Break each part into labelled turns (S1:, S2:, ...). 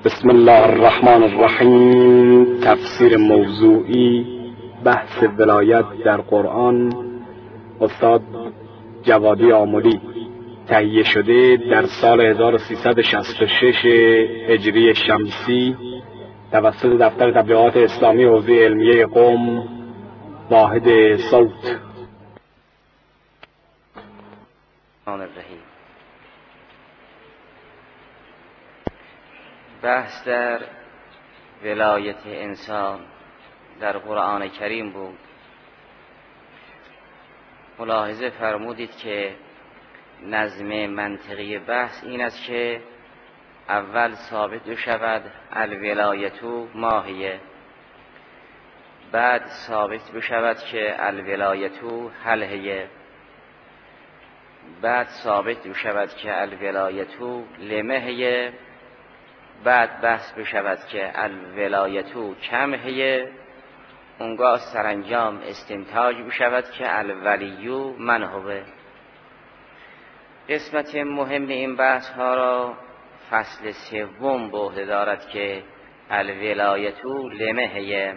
S1: بسم الله الرحمن الرحیم. تفسیر موضوعی بحث ولایت در قرآن، استاد جوادی آملی، تهیه شده در سال 1366 هجری شمسی توسط دفتر تبلیغات اسلامی حوزه علمیه قم، واحد صوت.
S2: بحث در ولایت انسان در قرآن کریم بود. ملاحظه فرمودید که نظم منطقی بحث این است که اول ثابت شود الولایتو ماهیه، بعد ثابت بشود که الولایتو هلهیه، بعد ثابت بشود که الولایتو لمهیه، بعد بحث بشود که الولایتو کمهیه، اونگاه سرانجام استنتاج بشود که الولیو من هوه. قسمت مهم این بحث ها را فصل سوم به عهده دارد که الولایتو لمهیه.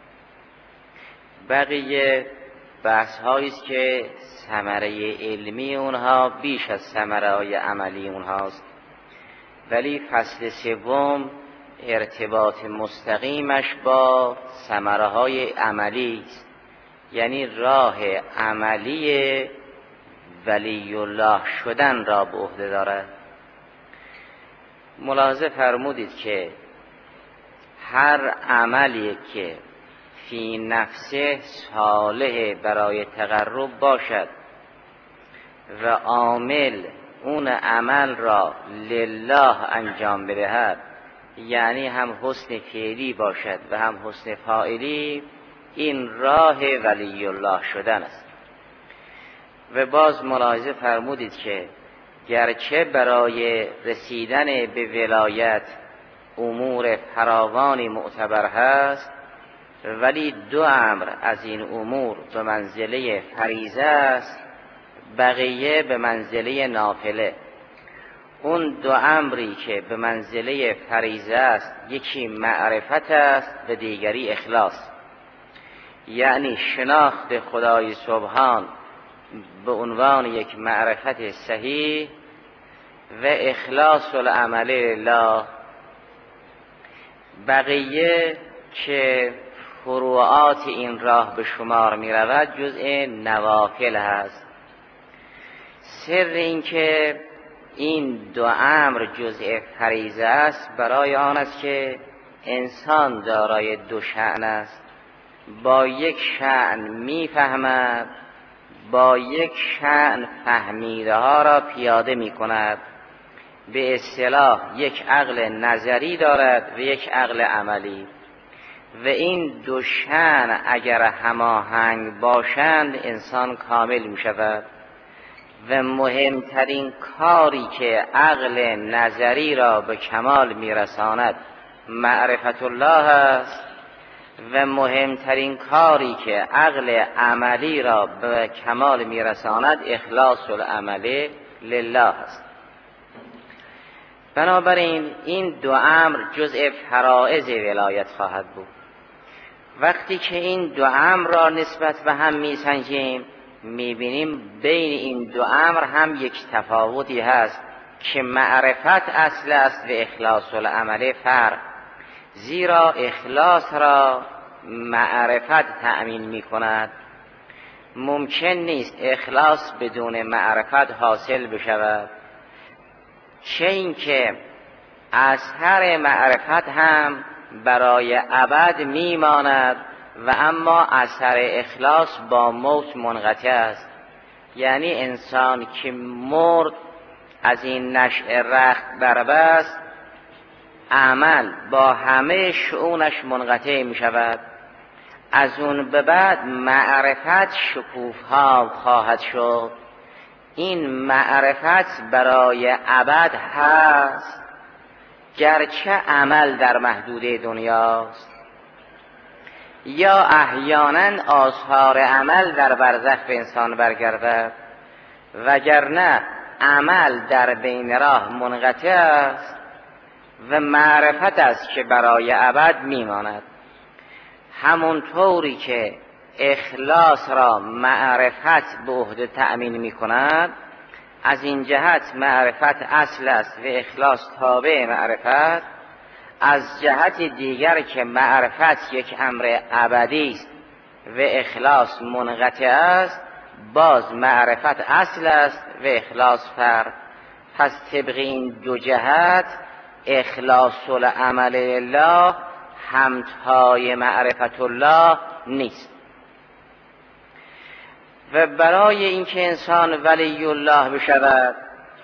S2: بقیه بحث هایی است که ثمره علمی اونها بیش از ثمره عملی اونهاست، ولی فصل سوم ارتباط مستقیمش با ثمره های عملی است، یعنی راه عملی ولی الله شدن را به عهده دارد. ملاحظه فرمودید که هر عملی که فی نفسه صالح برای تقرب باشد و عامل اون عمل را لله انجام بدهد، یعنی هم حسن فعلی باشد و هم حسن فاعلی، این راه ولی الله شدن است. و باز ملاحظه فرمودید که گرچه برای رسیدن به ولایت امور فراوانی معتبر هست، ولی دو امر از این امور به منزله فریضه است، بقیه به منزله نافله. اون دو امری که به منزله فریضه است، یکی معرفت است و دیگری اخلاص، یعنی شناخت خدای سبحان به عنوان یک معرفت صحیح و اخلاص العمل لله. بقیه که فروعات این راه به شمار می رود جزء نوافل هست. سر این که این دو امر جزء فریضه است برای آن است که انسان دارای دو شأن است. با یک شأن می فهمد، با یک شأن فهمیده ها را پیاده می کند. به اصطلاح یک عقل نظری دارد و یک عقل عملی، و این دو شأن اگر هماهنگ باشند انسان کامل می شود. و مهمترین کاری که عقل نظری را به کمال می رساند معرفت الله است، و مهمترین کاری که عقل عملی را به کمال می رساند اخلاص العمل لله است. بنابراین این دو امر جزء فرائض ولایت خواهد بود. وقتی که این دو امر را نسبت به هم می سنجیم، می بینیم بین این دو امر هم یک تفاوتی هست که معرفت اصل است و اخلاص العمل فرق. زیرا اخلاص را معرفت تأمین می کند. ممکن نیست اخلاص بدون معرفت حاصل بشود، چه این که اثر معرفت هم برای ابد می ماند و اما اثر اخلاص با موت منقطع است. یعنی انسان که مرد از این نشأه رخت بربست، عمل با همه شؤونش منقطع می شود. از اون به بعد معرفت شکوفها خواهد شد. این معرفت برای ابد هست، گرچه عمل در محدوده دنیاست، یا احیانا آثار عمل در برزخ به انسان برگردد، وگرنه عمل در بین راه منقطع است و معرفت است که برای ابد میماند. همونطوری که اخلاص را معرفت به عهده تأمین میکند، از این جهت معرفت اصل است و اخلاص تابع معرفت. از جهت دیگر که معرفت یک امر ابدی است و اخلاص منقطع است، باز معرفت اصل است و اخلاص فرع. پس طبق این دو جهت اخلاص العمل لله همتای معرفت الله نیست. و برای اینکه انسان ولی الله بشود،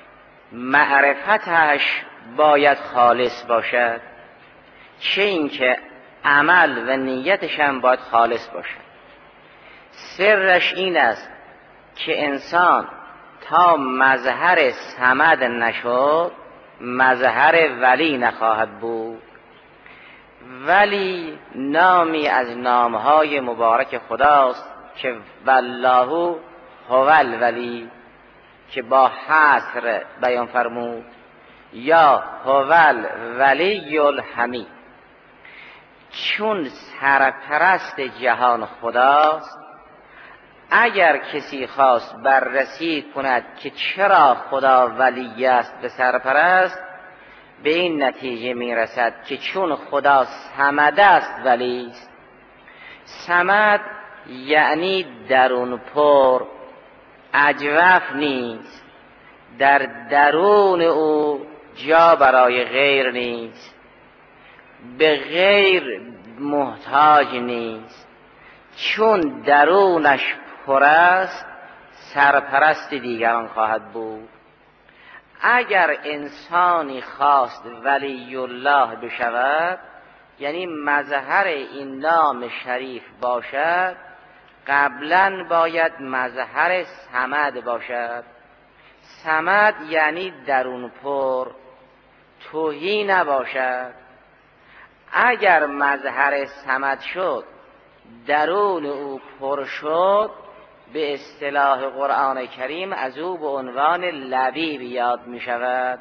S2: معرفتش باید خالص باشد، چه اینکه عمل و نیتش هم باید خالص باشد. سرش این است که انسان تا مظهر صمد نشد، مظهر ولی نخواهد بود. ولی نامی از نامهای مبارک خداست که والله هو الولی، که با حصر بیان فرمود، یا هو الولی الحمید. چون سرپرست جهان خداست، اگر کسی خواست بررسی کند که چرا خدا ولی است و سرپرست، به این نتیجه میرسد که چون خدا صمد است ولی است. صمد یعنی درون پر، اجوف نیست، در درون او جا برای غیر نیست، به غیر محتاج نیست. چون درونش پر است، سرپرست دیگران خواهد بود. اگر انسانی خواست ولی الله بشود، یعنی مظهر این نام شریف باشد، قبلا باید مظهر صمد باشد. صمد یعنی درون پر، تهی نباشد. اگر مظهر صمد شد، درون او پر شد، به اصطلاح قرآن کریم از او به عنوان لبیب یاد می شود.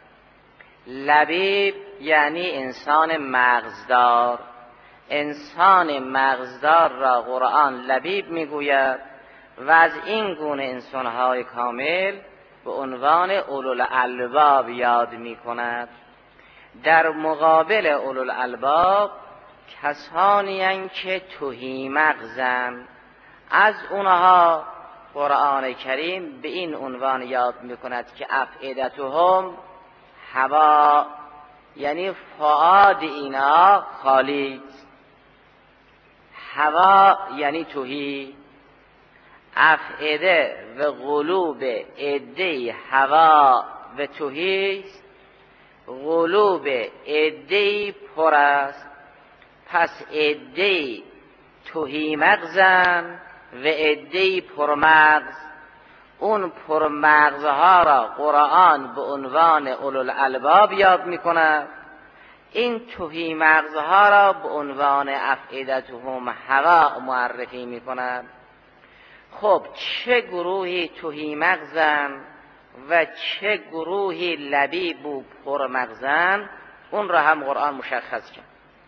S2: لبیب یعنی انسان مغزدار. انسان مغزدار را قرآن لبیب می گوید و از این گونه انسانهای کامل به عنوان اولوالالباب یاد می کند. در مقابل اولوالالباب کسانی هستند که تهی مغزند، از اونها قرآن کریم به این عنوان یاد می کند که افئدتهم هوا، یعنی فؤاد اینا خالی، هوا یعنی تهی. افئده و قلوب عده هوا و تهی، قلوب عده پر است. پس عده تهی مغزن و عده پرمغز. اون پرمغزها را قرآن به عنوان اولوالالباب یاد می کند، این تهی مغزها را به عنوان افئدتهم هوا معرفی می کند. خب چه گروهی تهی مغزن و چه گروهی لبیب و پرمغزن، اون را هم قرآن مشخص کرد.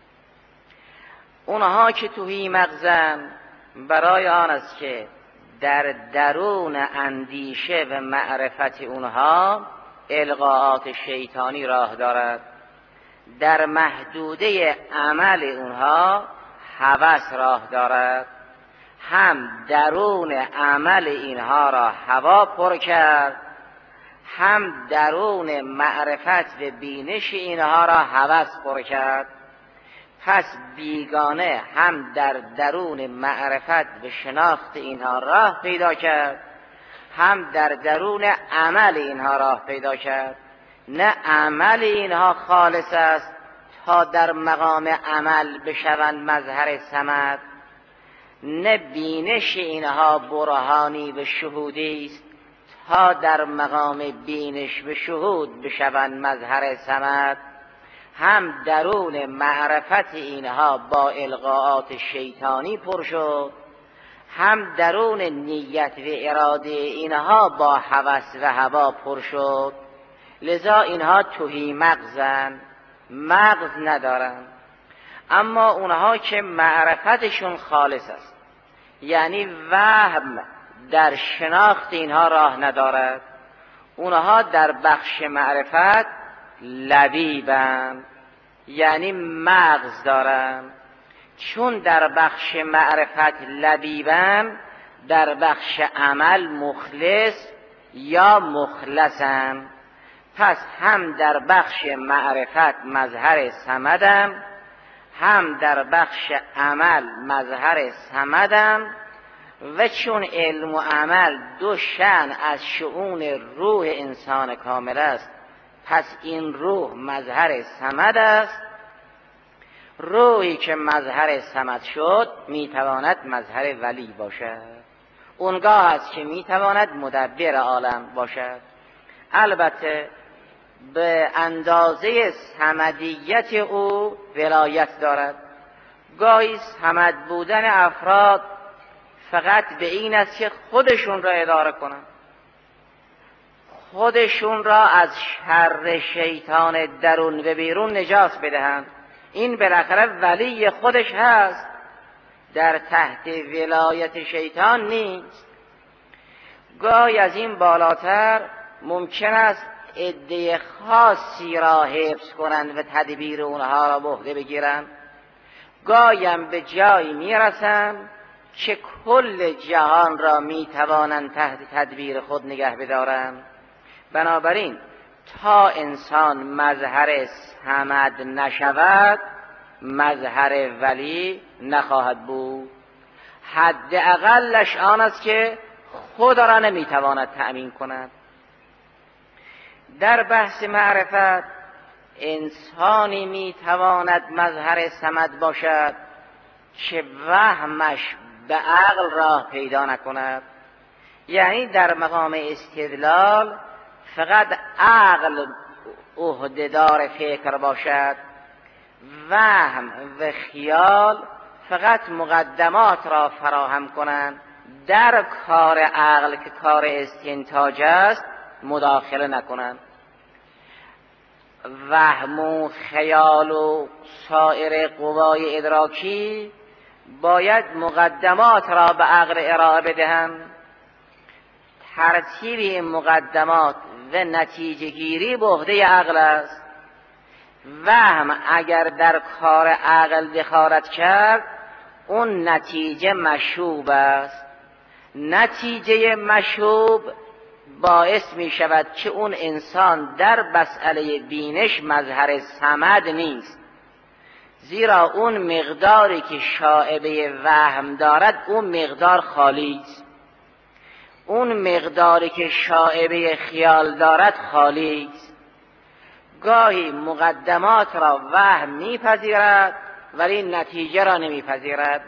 S2: اونها که تهی مغزن، برای آن است که در درون اندیشه و معرفت اونها القاءات شیطانی راه دارد. در محدوده عمل اونها هوس راه دارد. هم درون عمل اینها را هوا پر کرد، هم درون معرفت و بینش اینها را هوس پر کرد. پس بیگانه هم در درون معرفت و شناخت اینها راه پیدا کرد، هم در درون عمل اینها راه پیدا کرد. نه عمل اینها خالص است تا در مقام عمل بشوند مظهر صمد، نه بینش اینها برهانی و شهودی است تا در مقام بینش و شهود بشوند مظهر صمد. هم درون معرفت اینها با القاءات شیطانی پر شد، هم درون نیت و اراده اینها با هوس و هوا پر شد. لذا اینها تهی مغزن. مغز ندارند. اما اونها که معرفتشون خالص است، یعنی وهم در شناخت اینها راه ندارد، اونها در بخش معرفت لبیبند، یعنی مغز دارند. چون در بخش معرفت لبیبند، در بخش عمل مخلص یا مخلصند. پس هم در بخش معرفت مظهر صمدم، هم در بخش عمل مظهر صمدم. و چون علم و عمل دو شأن از شؤون روح انسان کامل است، پس این روح مظهر صمد است. روحی که مظهر صمد شد میتواند مظهر ولی باشد، اونگاه است که میتواند مدبر عالم باشد. البته به اندازه صمدیت او ولایت دارد. گاهی صمد بودن افراد فقط به این است که خودشون را اداره کنند، خودشون را از شر شیطان درون و بیرون نجات بدهند. این بالاخره ولی خودش هست، در تحت ولایت شیطان نیست. گاهی از این بالاتر ممکن است عده خاصی را حفظ کنند و تدبیر اونها را به عهده بگیرند. گاهی هم به جایی میرسند که کل جهان را میتوانند تحت تدبیر خود نگه بدارند. بنابراین تا انسان مظهر صمد نشود، مظهر ولی نخواهد بود. حد اقلش آن است که خود را نمیتواند تأمین کند. در بحث معرفت انسانی میتواند مظهر صمد باشد که وهمش به عقل راه پیدا نکند، یعنی در مقام استدلال فقط عقل عهده‌دار فکر باشد، وهم و خیال فقط مقدمات را فراهم کنند، در کار عقل که کار استنتاج است مداخله نکنند. وهم و خیال و سایر قوای ادراکی باید مقدمات را به عقل ارائه بدهند. ترتیب این مقدمات و نتیجه گیری به عهده عقل است. وهم اگر در کار عقل دخالت کرد، اون نتیجه مشوب است. نتیجه مشوب باعث می شود که اون انسان در مسئله بینش مظهر صمد نیست، زیرا اون مقداری که شائبه وهم دارد اون مقدار خالی است. اون مقداری که شائبه خیال دارد خالی است. گاهی مقدمات را وهم میپذیرد ولی نتیجه را نمیپذیرد.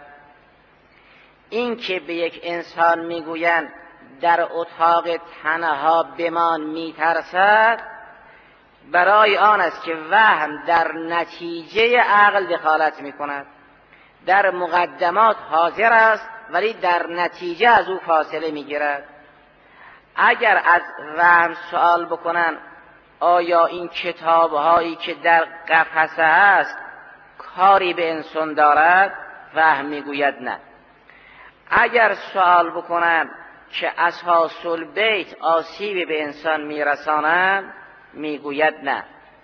S2: این که به یک انسان میگویند در اتاق تنها بمان میترسد، برای آن است که وهم در نتیجه عقل دخالت میکند. در مقدمات حاضر است ولی در نتیجه از او فاصله میگیرد. اگر از وهم سوال بکنن آیا این کتابهایی که در قفسه است کاری به انسان دارد، وهم میگوید نه. اگر سوال بکنن که اساس البیت آسیبی به انسان میرسانند، میگوید نه.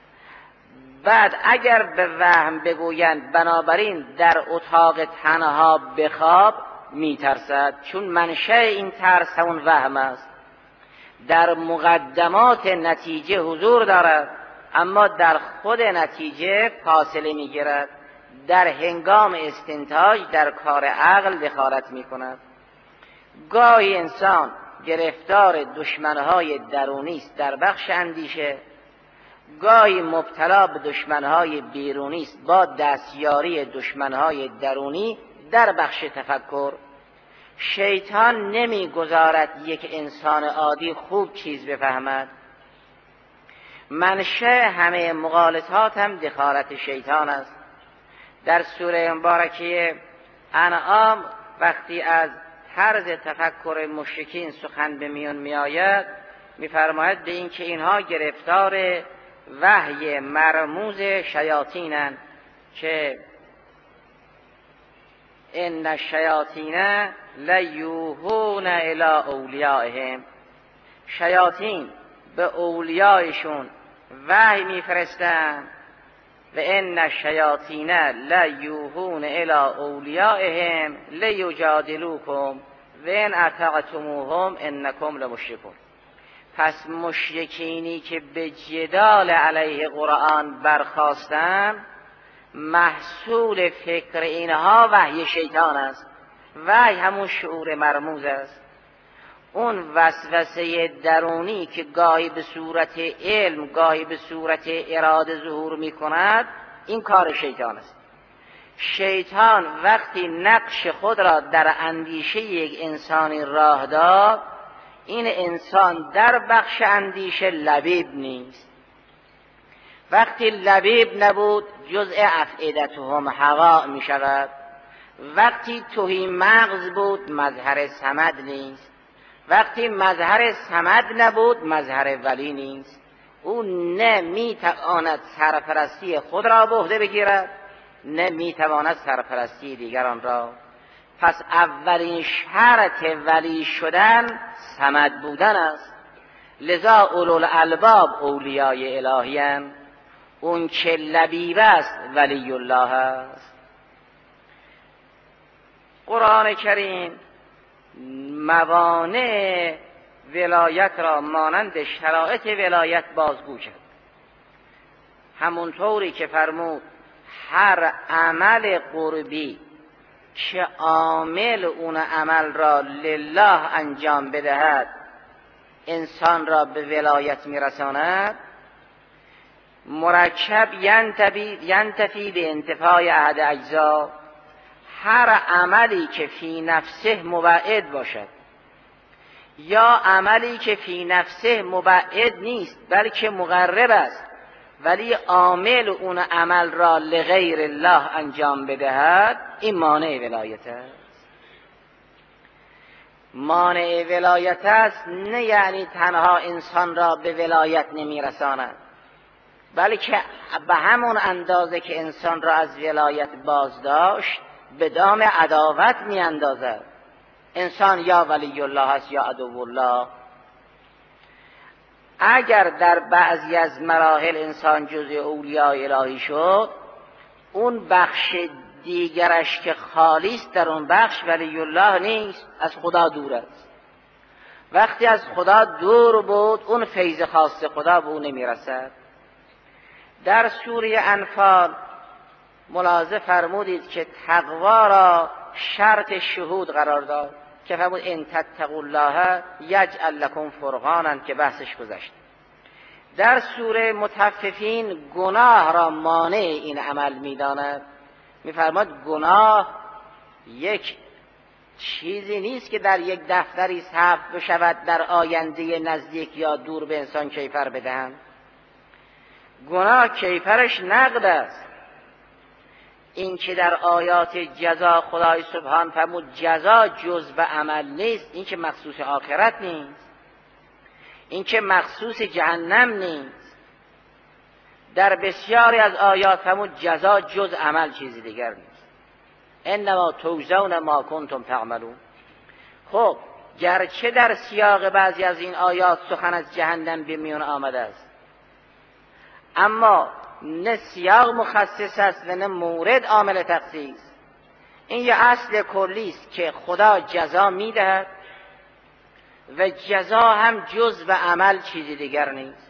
S2: بعد اگر به وهم بگویند بنابراین در اتاق تنها بخواب، میترسد، چون منشأ این ترس همون وهم است. در مقدمات نتیجه حضور دارد اما در خود نتیجه فاصله میگیرد. در هنگام استنتاج در کار عقل دخالت میکند. گاهی انسان گرفتار دشمنهای درونی است در بخش اندیشه، گاهی مبتلا به دشمنهای بیرونی است با دستیاری دشمنهای درونی در بخش تفکر. شیطان نمیگذارد یک انسان عادی خوب چیز بفهمد. منشأ همه مغالطات هم دخالت شیطان است. در سوره مبارکه انعام وقتی از طرز تفکر مشرکین سخن به میان می آید، می فرماید به این که اینها گرفتار وحی مرموز شیاطینن که ان الشیاطین لیوحون الی اولیائهم، شیاطین به اولیایشون وحی میفرستن. و ان الشیاطین لیوحون الی اولیائهم لیجادلوکم و ان اطعتموهم انکم لمشرکون. پس مشرکینی که به جدال علیه قرآن برخاستن، محصول فکر اینها وحی شیطان است. وحی همون شعور مرموز است، اون وسوسه درونی که گاهی به صورت علم گاهی به صورت اراده ظهور می کند، این کار شیطان است. شیطان وقتی نقش خود را در اندیشه یک انسانی راه داد، این انسان در بخش اندیشه لبیب نیست. وقتی لبیب نبود جزء افئدتهم هوا می شود. وقتی تهی مغز بود مظهر صمد نیست. وقتی مظهر صمد نبود مظهر ولی نیست. او نه می تواند سرپرستی خود را به عهده بگیرد، نه می تواند سرپرستی دیگران را. پس اولین شرط ولی شدن صمد بودن است. لذا اولوالالباب اولیای الهی‌اند. اون که لبیب است ولی الله است. قرآن کریم موانع ولایت را مانند شرایط ولایت بازگو کرد. همونطوری که فرمود هر عمل قربی که عامل اون عمل را لله انجام بدهد انسان را به ولایت میرساند، مرکب ینتفی به انتفاع احد اجزا. هر عملی که فی نفسه مبعد باشد یا عملی که فی نفسه مبعد نیست بلکه مقرب است ولی عامل اون عمل را لغیر الله انجام بدهد، این مانع ولایت است. مانع ولایت است نه یعنی تنها انسان را به ولایت نمیرساند، بلکه به همون اندازه که انسان را از ولایت بازداشت به دام عداوت می اندازد. انسان یا ولی الله است یا عدو الله. اگر در بعضی از مراحل انسان جزء اولیای الهی شد، اون بخش دیگرش که خالیست در اون بخش ولی الله نیست، از خدا دور است. وقتی از خدا دور بود اون فیض خاص خدا به اون نمی رسد. در سوره انفال ملاحظه فرمودید که تقوا را شرط شهود قرار داد که فرمود ان تتقوا الله یجعل لکم فرقانا که بحثش گذشت. در سوره مطففین گناه را مانع این عمل می‌داند. می‌فرماد گناه یک چیزی نیست که در یک دفتری ثبت بشود در آینده نزدیک یا دور به انسان کیفر بدهند. گناه کیفرش نقد است. این که در آیات جزا خدای سبحان فرمود جزا جز به عمل نیست، این که مخصوص آخرت نیست، این که مخصوص جهنم نیست. در بسیاری از آیات فرمود جزا جز عمل چیزی دیگر نیست. انما توزون ما کنتم تعملون. خب گرچه در سیاق بعضی از این آیات سخن از جهنم به میان آمده است، اما نه سیاق مخصص است و نه مورد عامل تخصیص. این یه اصل کلی است که خدا جزا میدهد و جزا هم جز به عمل چیزی دیگر نیست.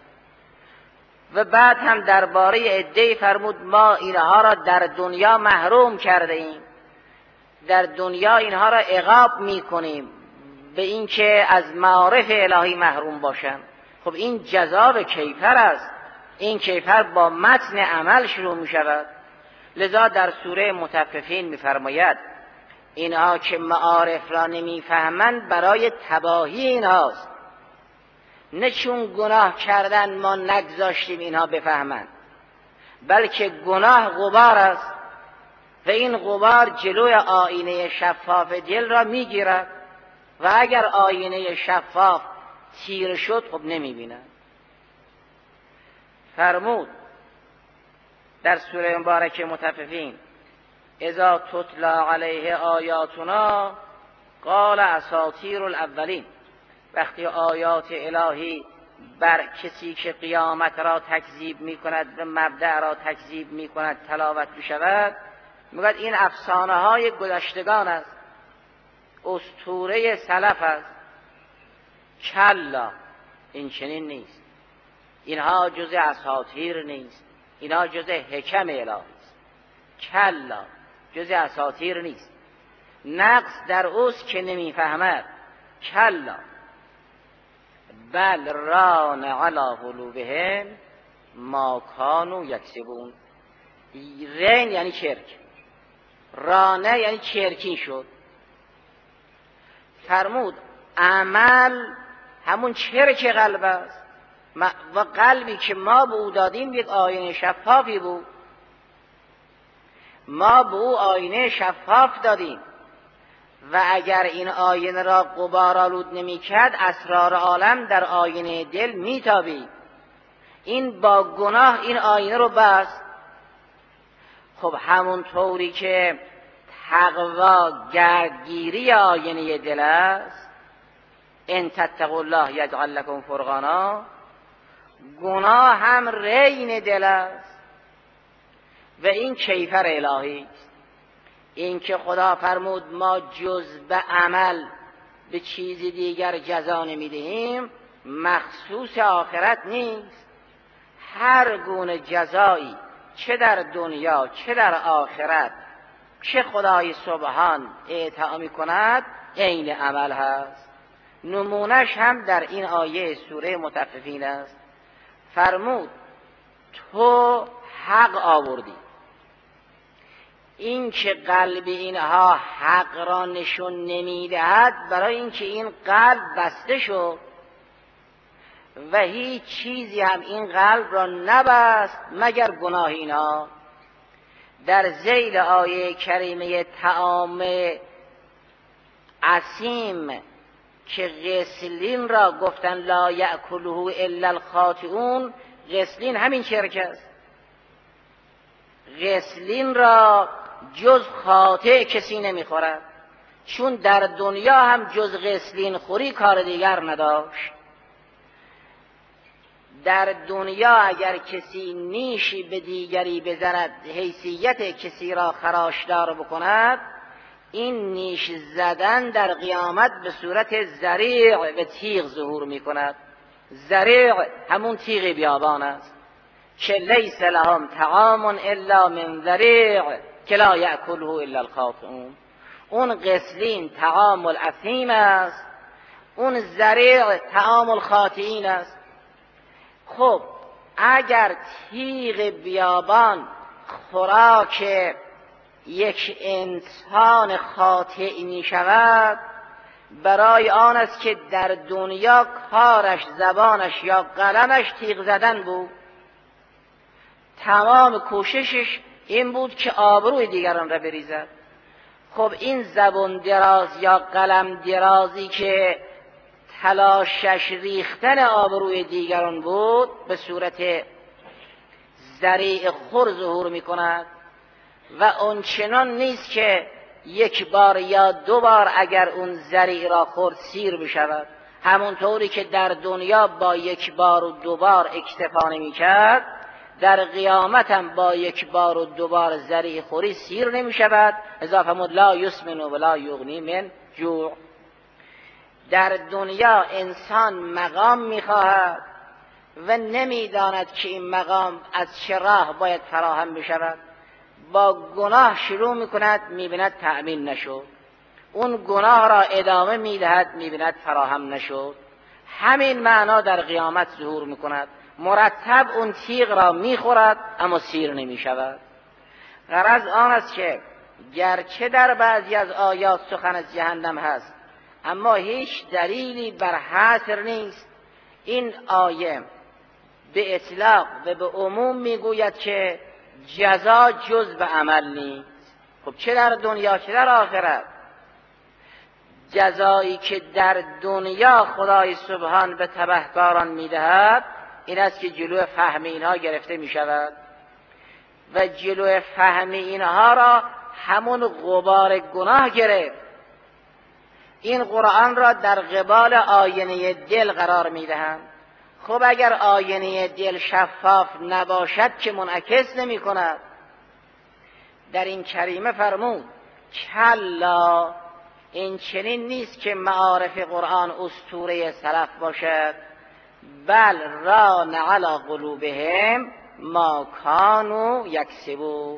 S2: و بعد هم درباره عده‌ای فرمود ما اینها را در دنیا محروم کرده ایم، در دنیا اینها را عقاب میکنیم به این که از معارف الهی محروم باشند. خب این جزا به کیفر است. این کیفر با متن عمل شروع می شود. لذا در سوره مطففین می فرماید اینها که معارف را نمی فهمند برای تباهی اینهاست، نه چون گناه کردن ما نگذاشتیم اینها بفهمند، بلکه گناه غبار است و این غبار جلوی آینه شفاف دل را می گیرد و اگر آینه شفاف تیر شد خب نمی بینند. فرمود در سوره مبارکه مطففین اذا تتلا علیه آیاتنا قال اساطیر الاولین، وقتی آیات الهی بر کسی که قیامت را تکذیب می کند و مبدأ را تکذیب می کند تلاوت می شود، میگوید این افسانه های گذشتگان است، اسطوره سلف است. کلا، این چنین نیست، اینها جز اساطیر نیست، اینها جز حکم الهی است. کلا، جز اساطیر نیست. نقص در اوست که نمیفهمد. کلا بل ران علی قلوبهم ما کانوا یکسبون. رین یعنی چرک، رانه یعنی چرکی شد. فرمود عمل همون چرک قلب است و قلبی که ما به او دادیم یک آینه شفافی بود. ما به او آینه شفاف دادیم و اگر این آینه را غبار آلود نمی کرد اسرار عالم در آینه دل می تابید. این با گناه این آینه رو بست. خب همون طوری که تقوا گردگیری آینه دل است، ان تتقوا الله یجعل لکم فرقانا، گناه هم رین دل است و این کیفر الهی است. این که خدا فرمود ما جز به عمل به چیز دیگر جزا نمیدهیم مخصوص آخرت نیست. هر گونه جزایی چه در دنیا چه در آخرت چه خدای سبحان اعطا می کند عین عمل هست. نمونش هم در این آیه سوره مطففین است. فرمود تو حق آوردی. این که قلب اینها حق را نشون نمیدهد برای اینکه این قلب بسته شد و هیچ چیزی هم این قلب را نبست مگر گناه اینها. در ذیل آیه کریمه طعام عصیم که غسلین را گفتن لا یأکله الا الخاطئون، غسلین همین شرک است. غسلین را جز خاطئ کسی نمیخورد، چون در دنیا هم جز غسلین خوری کار دیگر نداشت. در دنیا اگر کسی نیشی به دیگری بزند حیثیت کسی را خراشدار بکند، این نیش زدن در قیامت به صورت ذریع و تیغ ظهور می کند. ذریع همون تیغ بیابان است که لیس لهم طعام الا من ذریع که لا یأکله الا الخاطئون. اون غسلین طعام الاثیم است، اون ذریع طعام الخاطئین است. خب اگر تیغ بیابان خوراک یک انسان خاطئ می شود، برای آن است که در دنیا کارش زبانش یا قلمش تیغ زدن بود، تمام کوششش این بود که آبروی دیگران را بریزد. خب این زبان دراز یا قلم درازی که تلاشش ریختن آبروی دیگران بود به صورت ذریع خور ظهور می کند و اون چنان نیست که یک بار یا دو بار اگر اون ذریع را خورد سیر بشود. همونطوری که در دنیا با یک بار و دو بار اکتفا نمی کرد، در قیامت هم با یک بار و دو بار ذریع خوری سیر نمی شود. اضافه مد لا یسمن و لا یغنی من جوع. در دنیا انسان مقام میخواهد و نمیداند که این مقام از چه راه باید فراهم بشود. با گناه شروع میکند، میبیند تأمین نشد، اون گناه را ادامه میدهد، میبیند فراهم نشد. همین معنا در قیامت ظهور میکند. مرتب اون تیغ را میخورد اما سیر نمیشود. غرض آن است که گرچه در بعضی از آیات سخن از جهنم هست اما هیچ دلیلی بر حصر نیست. این آیه به اطلاق و به عموم میگوید که جزا جز به عمل نیست. خب چه در دنیا چه در آخرت، جزایی که در دنیا خدای سبحان به تبهکاران میدهد این است که جلو فهم اینها گرفته می شود و جلو فهم اینها را همون غبار گناه گرفت. این قرآن را در قبال آینه دل قرار می دهند. خب اگر آینه دل شفاف نباشد که منعکس نمی کند. در این کریمه فرمود کلا، این چنین نیست که معارف قرآن اسطوره سلف باشد، بل ران علی قلوبهم ما کانوا یکسبون.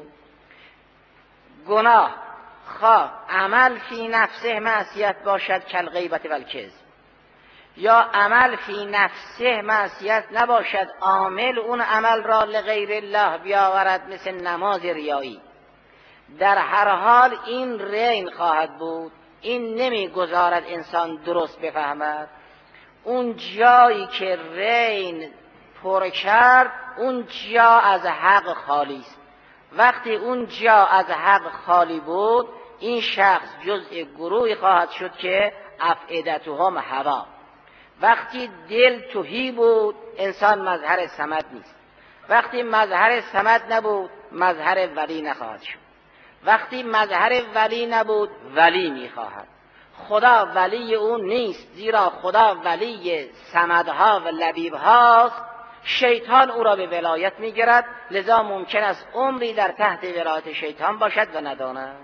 S2: گناه خواه عمل فی نفسه معصیت باشد کالغیبت و الکذب، یا عمل فی نفسه معصیت نباشد عامل اون عمل را لغیر الله بیاورد مثل نماز ریایی، در هر حال این رین خواهد بود. این نمیگذارد انسان درست بفهمد. اون جایی که رین پر کرد اون جا از حق خالی است. وقتی اون جا از حق خالی بود این شخص جزء گروهی خواهد شد که افئدتهم هوا. وقتی دل تهی بود انسان مظهر صمد نیست. وقتی مظهر صمد نبود مظهر ولی نخواهد شد. وقتی مظهر ولی نبود ولی میخواهد. خدا ولی اون نیست، زیرا خدا ولی صمدها و لبیبهاست. شیطان او را به ولایت میگیرد، لذا ممکن است عمری در تحت ولایت شیطان باشد و نداند.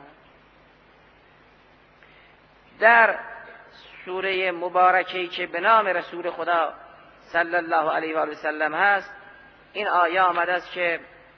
S2: در سوره مبارکه‌ای که به نام رسول خدا صلی الله علیه و آله و سلم هست این آیه آمده است که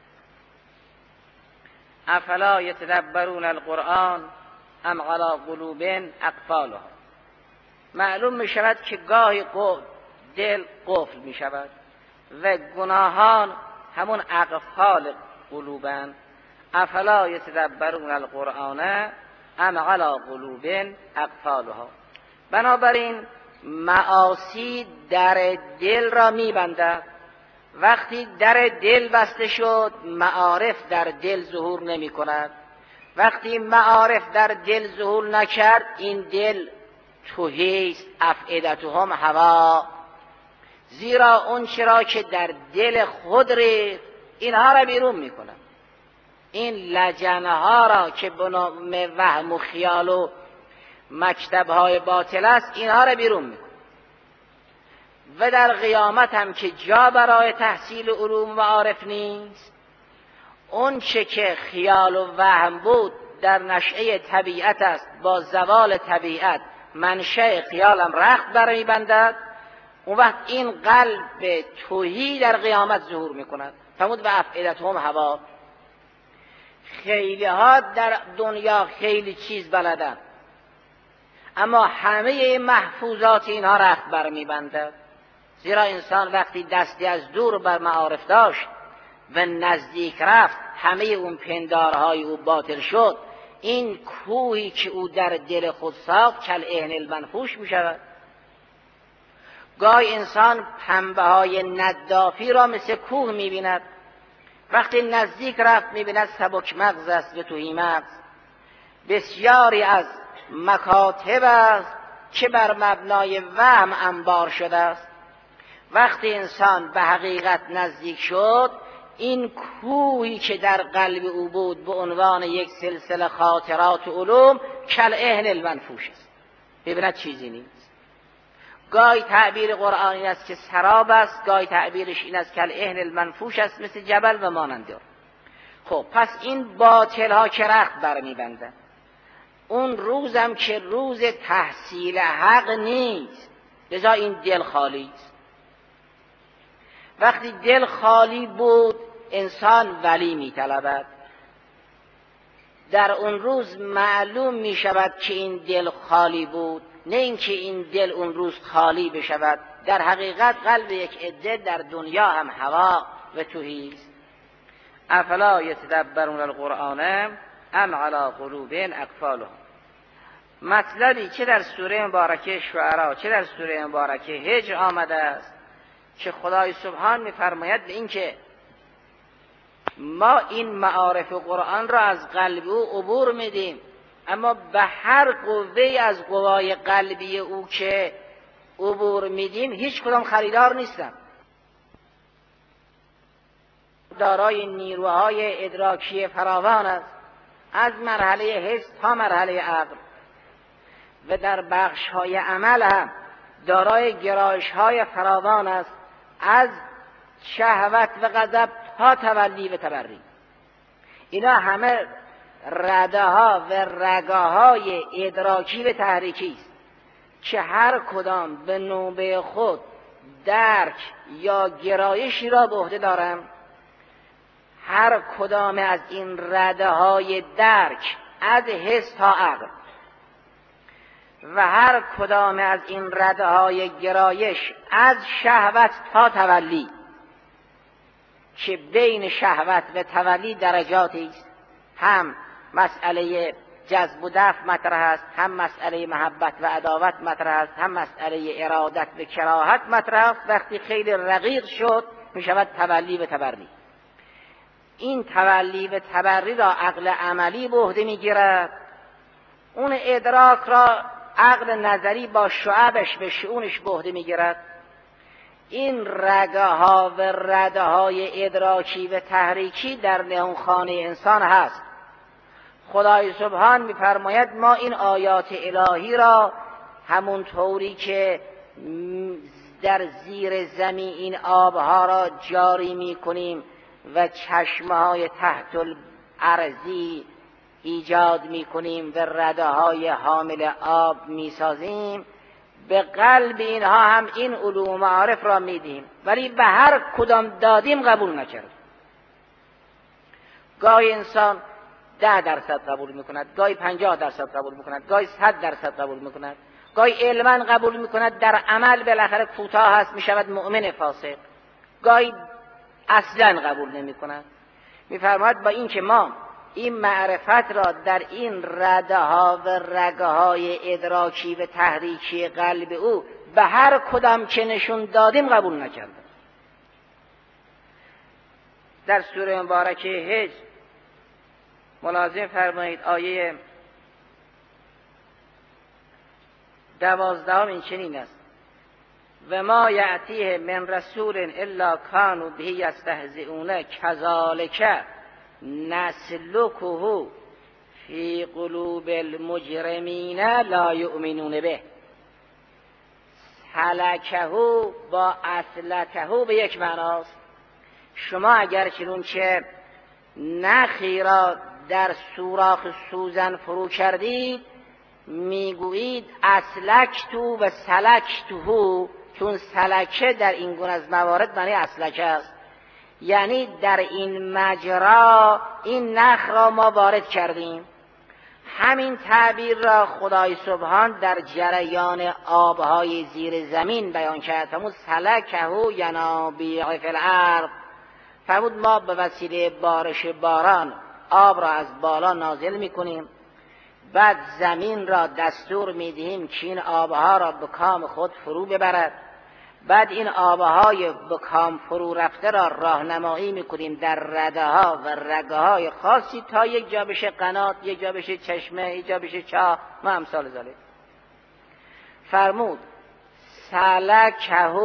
S2: افلا یتدبرون القرآن ام علی قلوب اقفالها. معلوم می شود که گاهی دل قفل می شود و گناهان همون اقفال قلوبند. افلا یتدبرون القرآن ام علی قلوب اقفالها. بنابراین معاصی در دل را می بندد. وقتی در دل بسته شد معارف در دل ظهور نمی کند. وقتی معارف در دل ظهور نکرد این دل تهی است، افئدتهم هوا. زیرا اون چرا که در دل خود ریخت اینها را بیرون می کند. این لجنها را که به نام وهم و خیال و مکتبهای باطل است اینها را بیرون می کند. و در قیامت هم که جا برای تحصیل علوم و معارف نیست، اون چه که خیال و وهم بود در نشأه طبیعت است، با زوال طبیعت منشأ خیالم رخت برمی بندد. اون وقت این قلب تهی در قیامت ظهور میکند. فرمود و افئدتهم هوا. خیلی ها در دنیا خیلی چیز بلدن اما همه محفوظات اینها رخت برمی بندد. زیرا انسان وقتی دستی از دور بر معارف داشت و نزدیک رفت همه اون پندارهای او باطل شد. این کوهی که او در دل خود ساخت کالعهن المنفوش می شود. گاهی انسان پنبه های ندافی را مثل کوه می بیند. وقتی نزدیک رفت می بیند سبک مغز است و تهی مغز. بسیاری از مکاتب است که بر مبنای وهم انبار شده است. وقتی انسان به حقیقت نزدیک شد این کوهی که در قلب او بود به عنوان یک سلسله خاطرات و علوم کالعهن المنفوش است. ببیند چیزی نیست. گاهی تعبیر قرآنی است که سراب است، گاهی تعبیرش این است کالعهن المنفوش است مثل جبل و مانند. خب پس این باطل ها که رخت برمی بندن. اون روزم که روز تحصیل حق نیست، لذا این دل خالی است. وقتی دل خالی بود انسان ولی می طلبد. در اون روز معلوم می شود که این دل خالی بود، نه اینکه این دل اون روز خالی بشود. در حقیقت قلب یک عده در دنیا هم هوا و تهی است. افلا یتدبرون القرآن ام علی قلوب اقفالها. مطلبی چه در سوره مبارکه شعراء چه در سوره مبارکه هجر آمده است که خدای سبحان می‌فرماید به این که ما این معارف قرآن را از قلب او عبور میدیم، اما به هر قوه از قوای قلبی او که عبور میدیم هیچ کدام خریدار نیستن.
S3: دارای نیروهای ادراکی فراوان است، از مرحله حس تا مرحله عقل، و در بخش‌های عمل هم دارای گرایش‌های فراوان است، از شهوت و غضب تا تولی و تبری. اینا همه رده‌ها و رگاهای ادراکی و تحریکی است که هر کدام به نوبه خود درک یا گرایشی را به عهده دارند. هر کدام از این رده‌های درک از حس تا عقل و هر کدام از این رده‌های گرایش از شهوت تا تولی، که بین شهوت و تولی درجاتی است، هم مسئله جذب و دفع مطرح است، هم مسئله محبت و عداوت مطرح است، هم مسئله ارادت و کراهت مطرح است. وقتی خیلی رقیق شد می شود تولی و تبری. این تولی و تبری را عقل عملی به عهده می گیرد، اون ادراک را عقل نظری با شعبش و شؤونش به عهده می گیرد. این رگه‌ها و رده‌های ادراکی و تحریکی در نهانخانه انسان هست. خدای سبحان می‌فرماید ما این آیات الهی را همون طوری که در زیر زمین این آبها را جاری می‌کنیم و چشمه‌های تحت الارضی ایجاد می‌کنیم و رده‌های حامل آب می‌سازیم، به قلب اینها هم این علوم معارف را میدیم، ولی به هر کدام دادیم قبول نکرد. گاهی انسان 10% قبول میکند، گاهی 50% قبول میکند، گاهی 100% قبول میکند، گاهی علما قبول میکند، در عمل بالاخره کوتاه هست میشود مؤمن فاسق، گاهی اصلا قبول نمیکند. میفرماید با این که ما این معرفت را در این رده‌ها و رگه‌های ادراکی و تحریکی قلب او به هر کدام که نشون دادیم قبول نکردیم. در سوره مبارکه حج ملاحظه فرمایید آیه 12 این چنین است: و ما یأتیه من رسول الا کانوا به یستهزئون کذالک نسلکه فی قلوب المجرمین لا یؤمنون به. سلکه با اسلکه به یک معناست. شما اگر چنون که نخی را در سوراخ سوزن فرو کردید میگویید اسلکتو و سلکتو، چون سلکه در این گونه از موارد معنی اسلکه است، یعنی در این مجرا این نخ را ما وارد کردیم. همین تعبیر را خدای سبحان در جریان آبهای زیر زمین بیان کرد. فرمود سلکه ینابیع فی الارض، فرمود ما به وسیله بارش باران آب را از بالا نازل میکنیم، بعد زمین را دستور میدهیم که این آبها را به کام خود فرو ببرد، بعد این آبهای به کام فرو رفته را راهنمایی میکنیم در رده‌ها و رگه‌های خاصی تا یک جا بشه قنات، یک جا بشه چشمه، یک جا بشه چاه و امثال ذالک. فرمود سلکه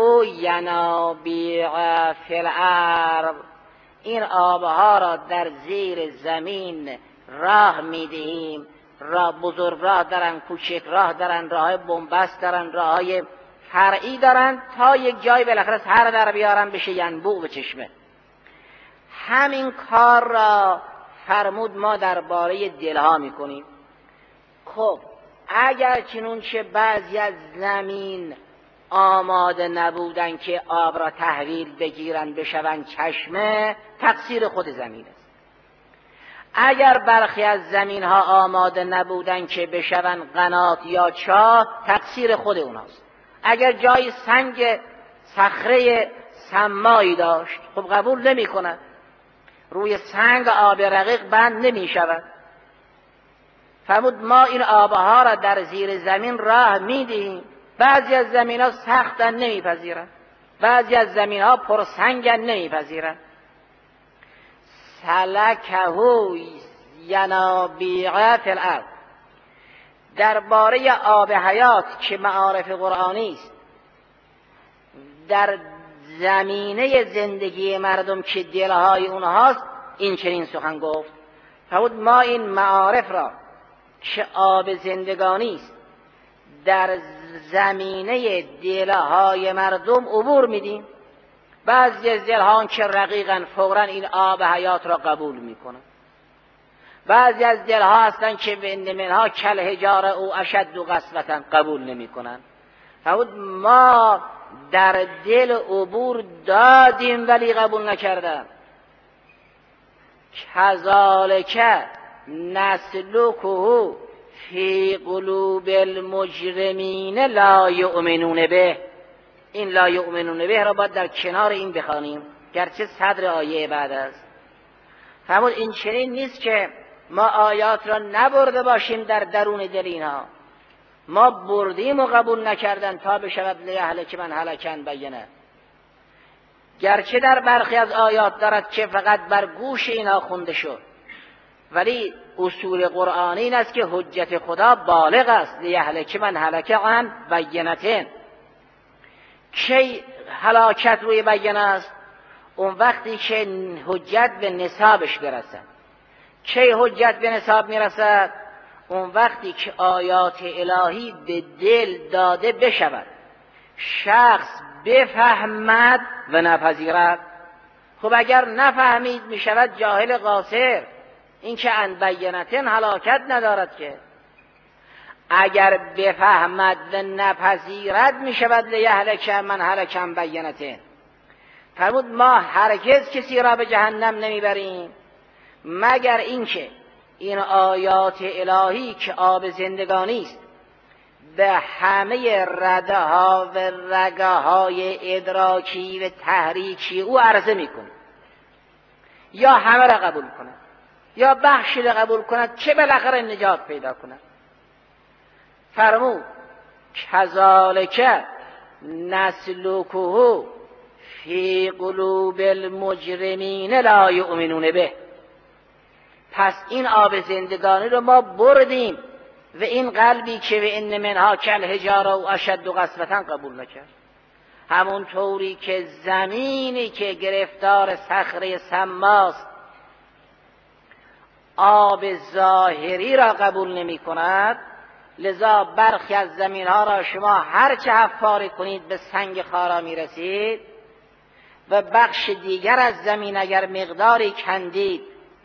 S3: ینابیع فی الارض، این آبها را در زیر زمین راه میدهیم. راه بزرگ راه دارن، کوچک راه دارن، راه بنبست دارن، راه فرعی دارن، تا یک جای بالاخره سر در بیارن بشه ینبوع و چشمه. همین کار را فرمود ما درباره دلها میکنیم. خب اگر چنون که بعضی از زمین آماده نبودن که آب را تحویل بگیرن بشون چشمه، تقصیر خود زمین است. اگر برخی از زمین ها آماده نبودن که بشون قنات یا چاه، تقصیر خود اوناست. اگر جای سنگ صخره سمایی داشت، خب قبول نمی کند، روی سنگ آب رقیق بند نمی شود. فرمود ما این آبها را در زیر زمین راه می دهیم. بعضی از زمین ها سختن نمی پذیرن، بعضی از زمین ها پرسنگن نمی پذیرن. سلکه ینابیع فی الارض. درباره آب حیات که معارف قرآنی است، در زمینه زندگی مردم که دلهای اونهاست این چنین سخن گفت. فرمود ما این معارف را که آب زندگانی است در زمینه دلهای مردم عبور میدیم. بعضی از دلها که رقیقاً فوراً این آب حیات را قبول میکنن، بعضی از دلها هستن که به منها کل حجاره او اشد و قسوة قبول نمیکنن. فرمود ما در دل عبور دادیم ولی قبول نکردن. کذالک نسلکه فی قلوب المجرمین لا یؤمنون به. این لا یؤمنون به را باید در کنار این بخوانیم گرچه صدر آیه بعد است. فرمود این چنین نیست که ما آیات را نبرده باشیم در درون دل اینها، ما بردیم و قبول نکردن تا بشود لیهلک من هلکن بینه. گرچه در برخی از آیات دارد که فقط بر گوش اینها خونده شد، ولی اصول قرآنی این است که حجت خدا بالغ است. لیهلک من هلک عن بینتین. کی هلاکت روی بینه است؟ اون وقتی که حجت به نصابش برسد. کی حجت به نصاب میرسد؟ اون وقتی که آیات الهی به دل داده بشود، شخص بفهمد و نپذیرد. خب اگر نفهمید میشود جاهل قاصر، این که عن بینتین هلاکت ندارد که. اگر بفهمد و نپذیرد میشود لیهلک من هلک عن بینتین. فرمود ما هرگز کسی را به جهنم نمیبریم مگر اینکه این آیات الهی که آب زندگانی است به همه رده ها و رگه های ادراکی و تحریکی او عرضه میکنه، یا همه را قبول کنه یا بخشی را قبول کند که بالاخره نجات پیدا کند. فرمود کذالک نسلکه فی قلوب المجرمین لا یؤمنون به. پس این آب زندگانی رو ما بردیم و این قلبی که به ان منها کل حجاره و اشد و قسوة قبول نکرد. همون طوری که زمینی که گرفتار صخره سماست آب ظاهری را قبول نمی کند، لذا برخی از زمین ها را شما هرچه حفاری کنید به سنگ خارا می رسید و بخش دیگر از زمین اگر مقداری کندید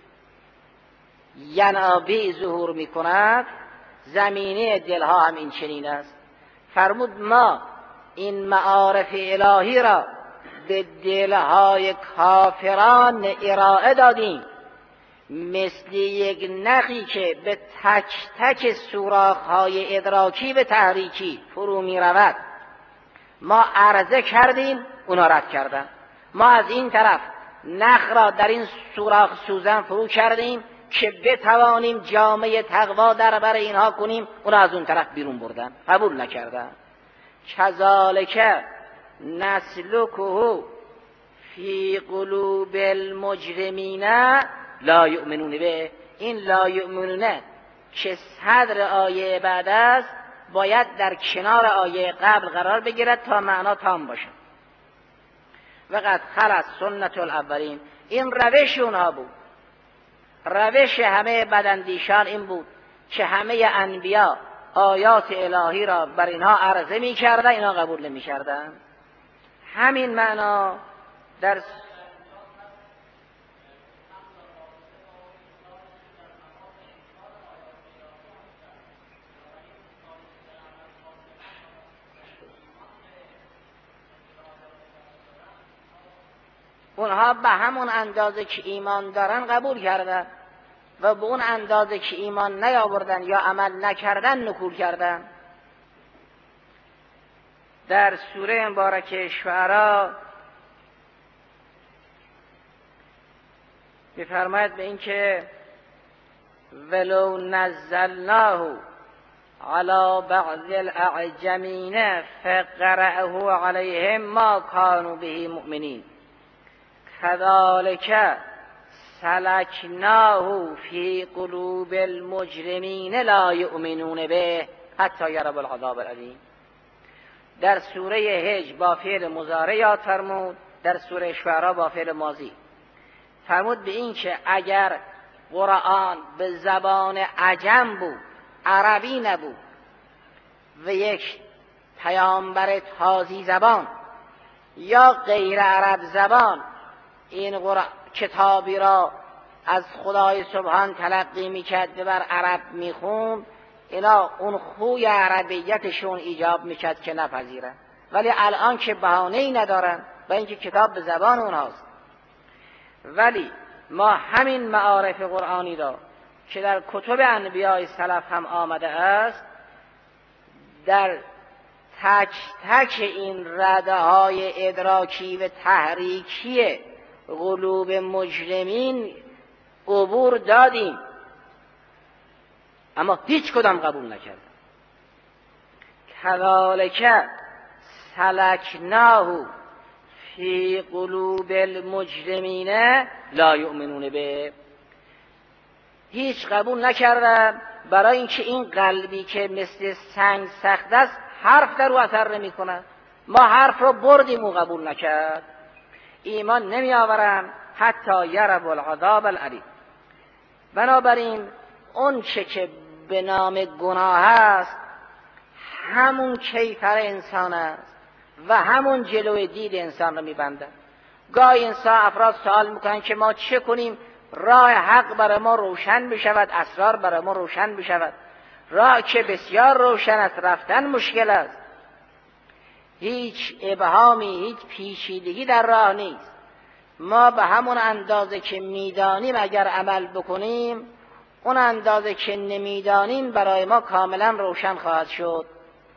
S3: ینابیع ظهور می کند. زمینه دلها هم این چنین است. فرمود ما این معارف الهی را به دلهای کافران ارائه دادیم مثل یک نخی که به تک تک سوراخ‌های ادراکی و تحریکی فرو می رود. ما عرضه کردیم اونا رد کردن. ما از این طرف نخ را در این سوراخ سوزن فرو کردیم که بتوانیم جامعه تقوا در بر اینها کنیم، اونا از اون طرف بیرون بردن، قبول نکردن. کذالک نسلکه فی قلوب المجرمین لا یؤمنون به. این لا یؤمنون که صدر آیه بعد است باید در کنار آیه قبل قرار بگیرد تا معنا تام باشه. وقد خلت سنت الاولین. این روش اونها بود، روش همه بداندیشان این بود که همه انبیا آیات الهی را بر اینها عرضه می کردن، اینها قبول نمی کردن. همین معنا در اونها به همون اندازه که ایمان دارن قبول کردن و به اون اندازه که ایمان نیاوردن یا عمل نکردن نکول کردن. در سوره مبارکه شعراء می‌فرماید به این که ولو نزلناه على بعض الاعجمین فقرأه علیهم ما كانوا به مؤمنین كذلك سلکناه فی قلوب المجرمین لا یؤمنون به حتی یروا العذاب العلیم. در سوره هجر با فعل مضارع یاد فرمود، در سوره شعراء با فعل ماضی. فرمود به این که اگر قرآن به زبان عجم بود، عربی نبود و یک پیامبر تازی زبان یا غیر عرب زبان این کتابی را از خدای سبحان تلقی میکرد و بر عرب میخوند، اینا اون خوی عربیتشون ایجاب میکرد که نپذیرن. ولی الان که بهانه‌ای ندارن و اینکه کتاب به زبان اونهاست. ولی ما همین معارف قرآنی را که در کتب انبیاء سلف هم آمده است، در تک تک این رده های ادراکی و تحریکی قلوب مجرمین عبور دادیم، اما هیچ کدام قبول نکردن. کذالک سلکناه فی قلوب المجرمین لا یؤمنون به، هیچ قبول نکردن، برای اینکه این قلبی که مثل سنگ سخت است حرف در او اثر نمی کند. ما حرف رو بردیم و قبول نکرد، ایمان نمی آورن حتی یروا العذاب العلیم. بنابراین اون چه که به نام گناه است همون کیفر انسان است و همون جلوی دید انسان رو میبندن. گاهی افراد سوال میکنن که ما چه کنیم راه حق برای ما روشن بشود، اسرار برای ما روشن بشود. راه که بسیار روشن است، رفتن مشکل است، هیچ ابهامی، هیچ پیچیدگی در راه نیست. ما به همون اندازه که میدانیم اگر عمل بکنیم، اون اندازه که نمیدانیم برای ما کاملا روشن خواهد شد.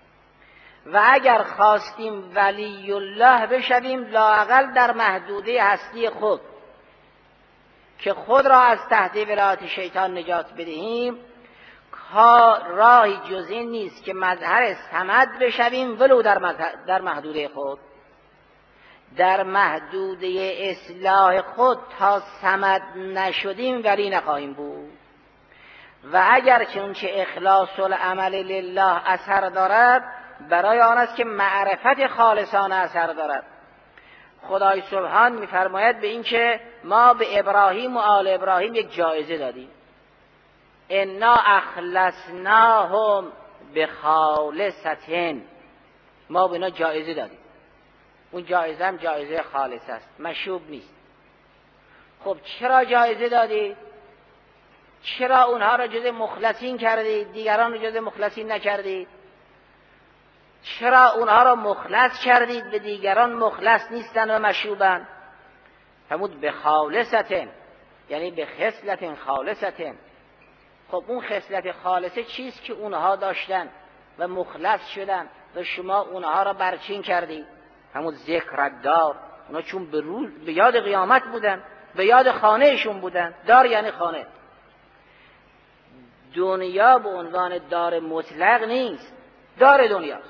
S3: و اگر خواستیم ولی الله بشویم، لااقل در محدوده هستی خود که خود را از تحت ولایت شیطان نجات بدهیم، راهی جز این نیست که مظهر صمد بشویم ولو در محدوده خود. در محدوده اصلاح خود تا صمد نشدیم ولی نخواهیم بود. و اگر چون که اخلاص العمل لله اثر دارد، برای آن است که معرفت خالصانه اثر دارد. خدای سبحان می‌فرماید به این که ما به ابراهیم و آل ابراهیم یک جایزه دادیم، انا اخلصناهم بخالصة، ما به اینا جایزه دادیم. اون جایزه هم جایزه خالص است، مشوب نیست. خب چرا جایزه دادید؟ چرا اونها را جز مخلصین کردید، دیگران را جز مخلصین نکردید؟ چرا اونها را مخلص کردید به دیگران مخلص نیستن و مشوبن؟ فرمود به خالصتن، یعنی به خصلت خالصتن. خب اون خصلت خالصه چیست که اونها داشتن و مخلص شدن و شما اونها را برچین کردید؟ همون ذکر دار. اونا چون به یاد قیامت بودن، به یاد خانهشون بودن. دار یعنی خانه. دنیا به عنوان دار مطلق نیست، دار دنیاست.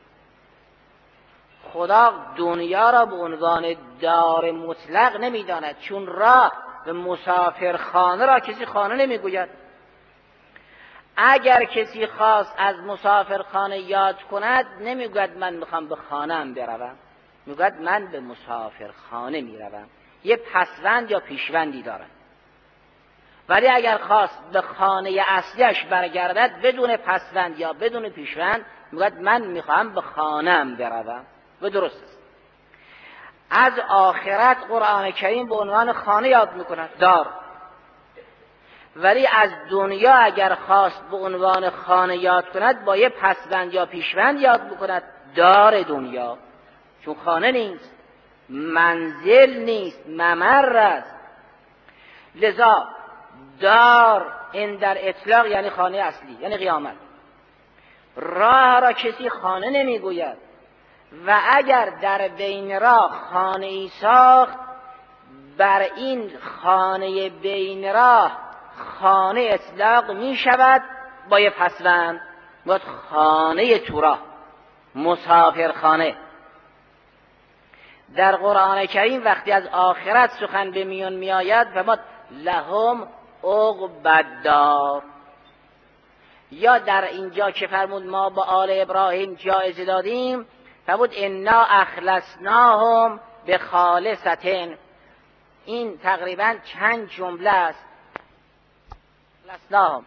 S3: خدا دنیا را به عنوان دار مطلق نمیداند، چون راه به مسافرخانه را کسی خانه نمیگوید. اگر کسی خواست از مسافرخانه یاد کند، نمیگوید من میخوام به خانه‌ام بروم، میگوید من به مسافرخانه میروم. یه پسوند یا پیشوندی دارد. ولی اگر خواست به خانه اصلیش برگردد بدون پسوند یا بدون پیشوند، میگوید من میخوام به خانه‌ام بروم. و درست است. از آخرت قرآن کریم به عنوان خانه یاد میکند، دار. ولی از دنیا اگر خواست به عنوان خانه یاد کند، با یه پسوند یا پیشوند یاد میکند، دار دنیا. چون خانه نیست، منزل نیست، ممر است. لذا دار این در اطلاق یعنی خانه اصلی، یعنی قیامت. راه را کسی خانه نمیگوید. و اگر در بین راه خانه ای ساخت، بر این خانه بین راه خانه اطلاق می شود با یه پسوند، باید خانه تو راه، مسافرخانه. در قرآن کریم وقتی از آخرت سخن به میان می آید و ما لهم عقبی الدار، یا در اینجا که فرمود ما با آل ابراهیم جایزه دادیم، فبود انا اخلصناهم به خالصتن. این تقریبا چند جمله است. اخلصناهم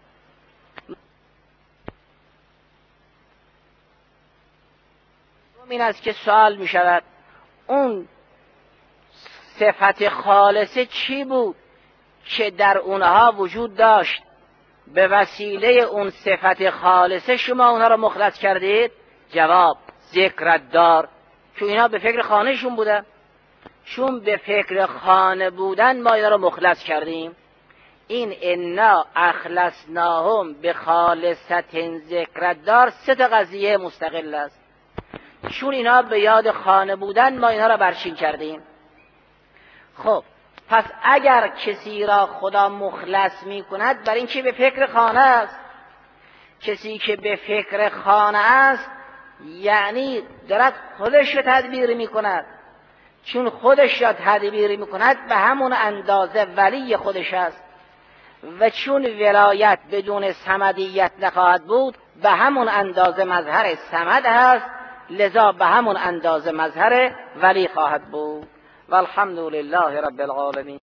S3: این است که سوال می شود اون صفت خالصه چی بود که در اونها وجود داشت؟ به وسیله اون صفت خالصه شما اونها رو مخلص کردید؟ جواب ذکرت دار. چون اینا به فکر خانهشون بودن، چون به فکر خانه بودن ما اینا رو مخلص کردیم. این انا اخلصناهم به خالصت ذکرت دار سه تا قضیه مستقل است. چون اینا به یاد خانه بودن ما اینا رو برچین کردیم. خب پس اگر کسی را خدا مخلص می کند بر این که به فکر خانه است، کسی که به فکر خانه است یعنی دارد خودش را تدبیر می کند. چون خودش را تدبیر می کند به همون اندازه ولی خودش است و چون ولایت بدون صمدیت نخواهد بود به همون اندازه مظهر صمد هست، لذا به همون اندازه مظهر ولی خواهد بود. والحمد لله رب العالمین.